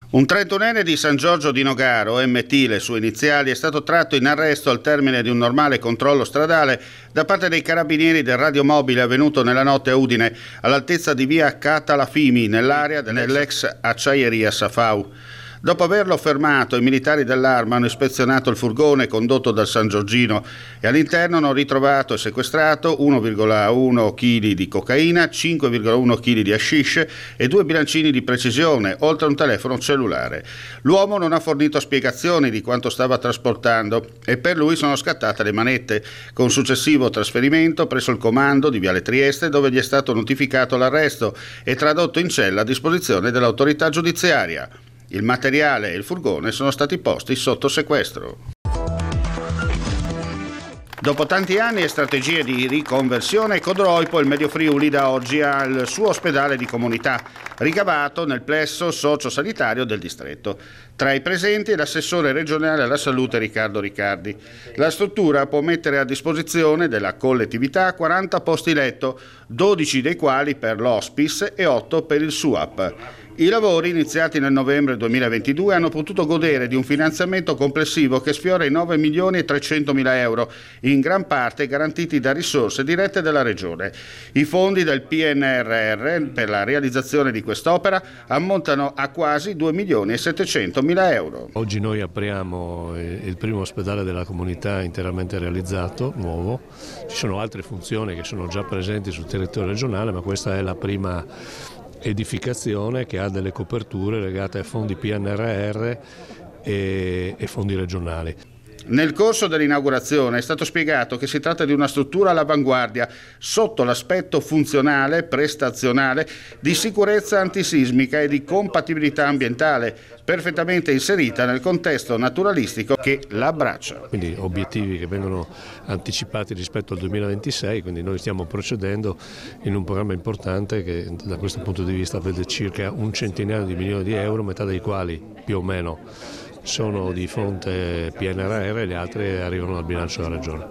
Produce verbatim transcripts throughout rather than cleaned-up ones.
Un trentunenne di San Giorgio di Nogaro, M T le sue iniziali, è stato tratto in arresto al termine di un normale controllo stradale da parte dei carabinieri del radiomobile avvenuto nella notte a Udine, all'altezza di via Catalafimi, nell'area dell'ex acciaieria Safau. Dopo averlo fermato, i militari dell'Arma hanno ispezionato il furgone condotto dal San Giorgino e all'interno hanno ritrovato e sequestrato uno virgola uno chili di cocaina, cinque virgola uno chili di hashish e due bilancini di precisione, oltre a un telefono cellulare. L'uomo non ha fornito spiegazioni di quanto stava trasportando e per lui sono scattate le manette, con successivo trasferimento presso il comando di Viale Trieste, dove gli è stato notificato l'arresto e tradotto in cella a disposizione dell'autorità giudiziaria. Il materiale e il furgone sono stati posti sotto sequestro. Dopo tanti anni e strategie di riconversione, Codroipo, il Medio Friuli, da oggi ha il suo ospedale di comunità, ricavato nel plesso sociosanitario del distretto. Tra i presenti è l'assessore regionale alla salute Riccardo Riccardi. La struttura può mettere a disposizione della collettività quaranta posti letto, dodici dei quali per l'hospice e otto per il S U A P. I lavori, iniziati nel novembre duemilaventidue, hanno potuto godere di un finanziamento complessivo che sfiora i nove milioni e trecentomila euro, in gran parte garantiti da risorse dirette della Regione. I fondi del P N R R per la realizzazione di quest'opera ammontano a quasi due milioni e settecentomila euro. Oggi noi apriamo il primo ospedale della comunità interamente realizzato, nuovo. Ci sono altre funzioni che sono già presenti sul territorio regionale, ma questa è la prima edificazione che ha delle coperture legate ai fondi P N R R e, e fondi regionali. Nel corso dell'inaugurazione è stato spiegato che si tratta di una struttura all'avanguardia sotto l'aspetto funzionale, prestazionale, di sicurezza antisismica e di compatibilità ambientale, perfettamente inserita nel contesto naturalistico che la abbraccia. Quindi obiettivi che vengono anticipati rispetto al duemilaventisei, quindi noi stiamo procedendo in un programma importante che da questo punto di vista vede circa un centinaio di milioni di euro, metà dei quali più o meno sono di fonte P N R R e le altre arrivano dal bilancio della Regione.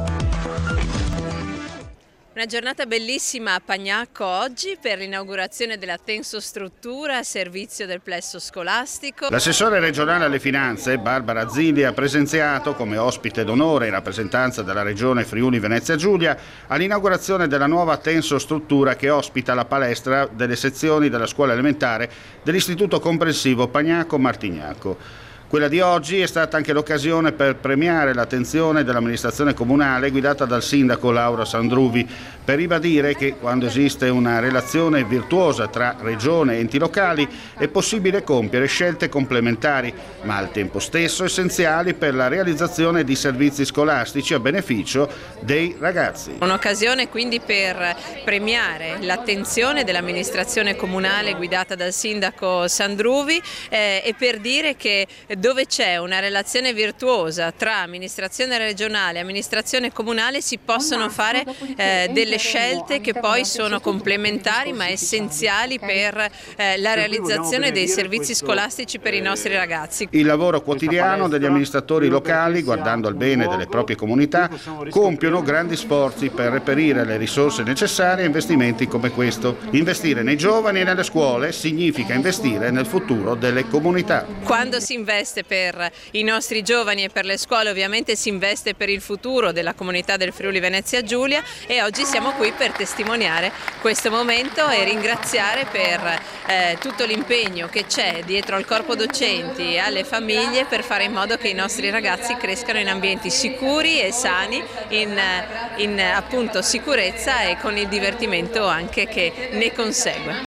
Una giornata bellissima a Pagnacco oggi per l'inaugurazione della tensostruttura a servizio del plesso scolastico. L'assessore regionale alle finanze, Barbara Zilli, ha presenziato come ospite d'onore in rappresentanza della Regione Friuli Venezia Giulia all'inaugurazione della nuova tensostruttura che ospita la palestra delle sezioni della scuola elementare dell'Istituto Comprensivo Pagnacco Martignacco. Quella di oggi è stata anche l'occasione per premiare l'attenzione dell'amministrazione comunale guidata dal sindaco Laura Sandruvi, per ribadire che quando esiste una relazione virtuosa tra regione e enti locali è possibile compiere scelte complementari, ma al tempo stesso essenziali per la realizzazione di servizi scolastici a beneficio dei ragazzi. Un'occasione quindi per premiare l'attenzione dell'amministrazione comunale guidata dal sindaco Sandruvi eh, e per dire che dove c'è una relazione virtuosa tra amministrazione regionale e amministrazione comunale si possono fare eh, delle scelte che poi sono complementari ma essenziali per eh, la realizzazione dei servizi scolastici per i nostri ragazzi. Il lavoro quotidiano degli amministratori locali, guardando al bene delle proprie comunità, compiono grandi sforzi per reperire le risorse necessarie a investimenti come questo. Investire nei giovani e nelle scuole significa investire nel futuro delle comunità. Quando si investe per i nostri giovani e per le scuole ovviamente si investe per il futuro della comunità del Friuli Venezia Giulia e oggi siamo qui per testimoniare questo momento e ringraziare per eh, tutto l'impegno che c'è dietro al corpo docenti e alle famiglie per fare in modo che i nostri ragazzi crescano in ambienti sicuri e sani, in, in appunto sicurezza e con il divertimento anche che ne consegue.